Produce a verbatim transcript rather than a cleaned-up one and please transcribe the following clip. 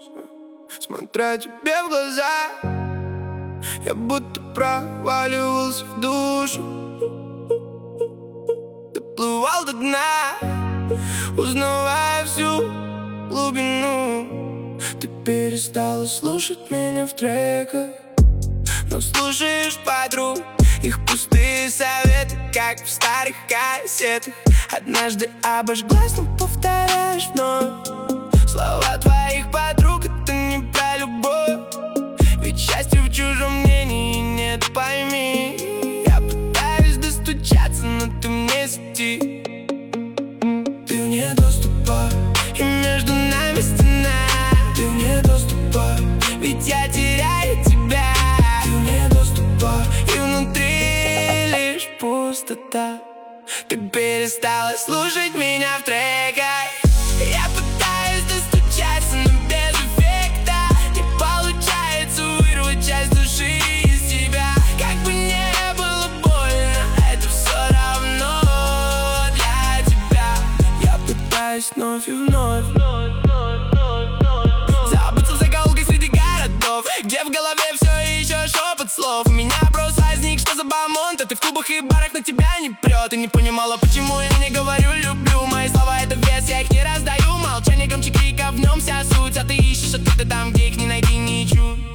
смотря тебе в глаза, я будто проваливался в душу. Доплывал до дна, узнавая всю глубину. Ты перестала слушать меня в треках, но слушаешь подруг, их пустые советы, как в старых кассетах. Однажды обожглась, но повторяешь вновь. Слова твоих подруг — это не про любовь, ведь счастья в чужом мнении нет, пойми. Я пытаюсь достучаться, но ты мне сети. Ты вне доступа, и между нами стена. Ты вне доступа, ведь я теряю тебя. Ты вне доступа, и внутри лишь пустота. Ты перестала слушать меня в треках. Я пытаюсь достучаться, но без эффекта. Не получается вырвать часть души из тебя. Как бы не было больно, это все равно для тебя. Я пытаюсь вновь и вновь забыться в закоулке среди городов, где в голове все еще шепот слов. У меня вопрос возник, что за бомонд? А ты в клубах и барах, на тебя не прет. И не понимала, почему я не говорю люблю. Мои слова — это вес, я их не раздаю. Молчание громче крика, в нем вся суть. А ты ищешь ответы там, где их не найти, не чуть.